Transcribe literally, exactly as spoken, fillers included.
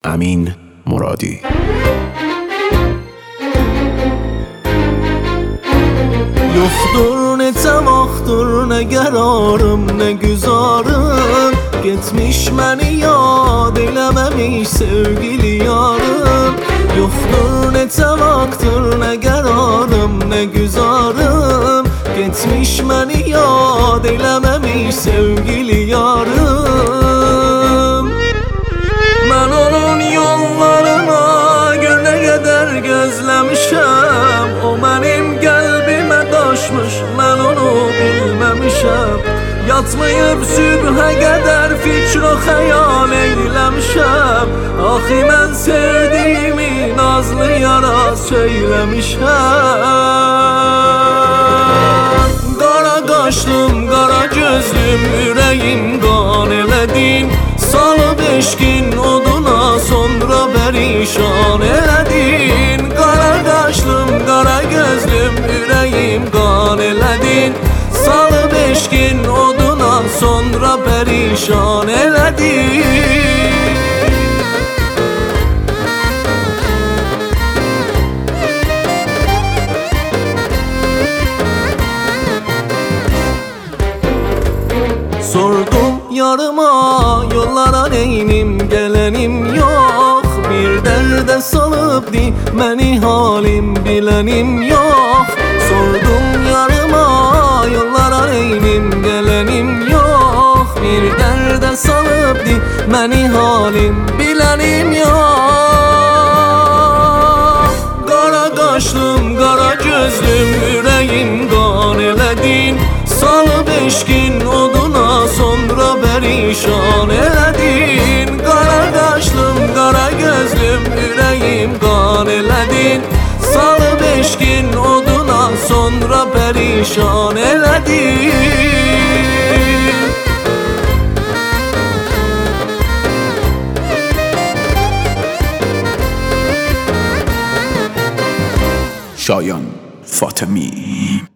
Amin Muradi. Yoxdur neçə vaxtdır nə qərarım, nə güzarım, getmiş məni yad eləməmiş sevgili yarım. Yoxdur neçə vaxtdır nə qərarım, nə güzarım, getmiş məni yad eləməmiş sevgili yarım. Mən onun yollarına gör nə qədər gözləmişəm, o mənim qəlbimə daşmış, mən onu bilməmişəm. Yatmayıb sübhə qədər fikr o xəyal eyləmişəm, axı mən sevdiyimi nazlı yara söyləmişəm. Qara qaşlım, qara gözlüm, ürəyim qan elədin, salıb eşqin oduna sonra pərişan elədin. Qara qaşlım, qara gözlüm, ürəyim qan elədin, salıb eşqin oduna sonra pərişan elədin. Sordum yarıma, yollara neynim, gələnim yox, bir dərdə salıbdi məni halim, bilənim yox. Sordum yarıma, yollara neynim, gələnim yox, bir dərdə salıbdi məni halim, bilənim yox. Qara qaşlım, qara gözlüm, ürəyim qan elədin, salıb eşqin oduna sonra pərişan elədin. Qara qaşlım, qara gözlüm, ürəyim qan elədin, salıb eşqin oduna sonra pərişan elədin. Şayan Fatemi.